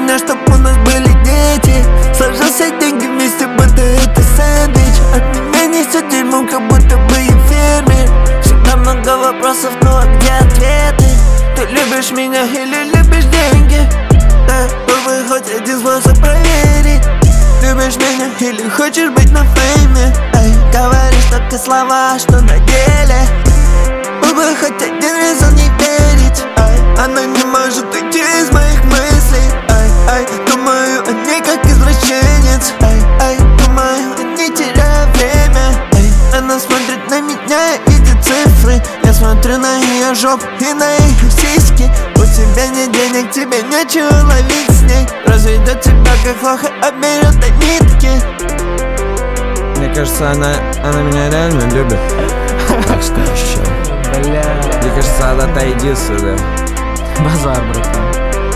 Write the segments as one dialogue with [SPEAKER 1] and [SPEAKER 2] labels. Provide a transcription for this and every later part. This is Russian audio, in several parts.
[SPEAKER 1] меня, чтоб у нас были дети. Сложился деньги вместе, будто это сэндвич. От меня несет дерьмом, как будто бы я фермер. Всегда много вопросов, но где ответы? Ты любишь меня или любишь деньги? Да, попробуй хоть один способ проверить. Любишь меня или хочешь быть на фейме? Эй, говоришь только слова, что на деле. Попробуй хоть один резон не верить. Эй, она не может уйти из моих мыслей. Эй, думаю о ней как извращенец. Эй, думаю о ней, теряя время. Эй, она смотрит на меня и видит цифры. Я смотрю на ее жопу и на ее сиськи. У тебя нет денег, тебе нечего ловить с ней. Разведет тебя как плохо, оберет до нитки.
[SPEAKER 2] Мне кажется, она меня реально любит. Так скажешь, чел.
[SPEAKER 3] Бля,
[SPEAKER 2] Мне кажется, она отойди сюда.
[SPEAKER 3] базар, братан.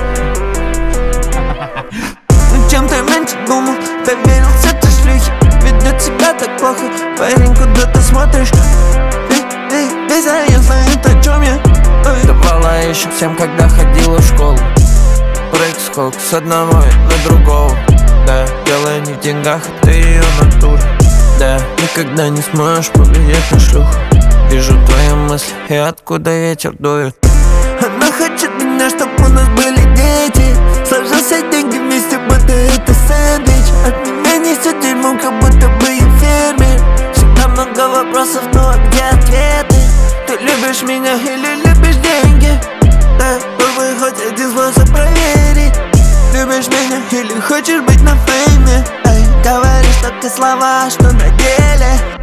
[SPEAKER 1] Чем ты раньше думал, доверился ты шлюхе. Ведет себя так плохо, парень, куда ты смотришь? Весь район знает, о чем я.
[SPEAKER 2] Давала еще всем, когда ходила в школу. Прыг-скок с одного на другого. Да, дело не в деньгах, а ты ее натура. Да, никогда не сможешь повлиять на шлюху. Вижу твои мысли и откуда ветер дует.
[SPEAKER 1] Она хочет меня, чтоб у нас были дети. Сложился деньги вместе, будто это сэндвич. От меня несет дерьмом, как будто бы я фермер. Всегда много вопросов, но где ответы? Ты любишь меня или любишь деньги? Да, попробуй хоть один способ проверить. Любишь меня или хочешь быть на фейме? Эй, говоришь только слова, что на деле.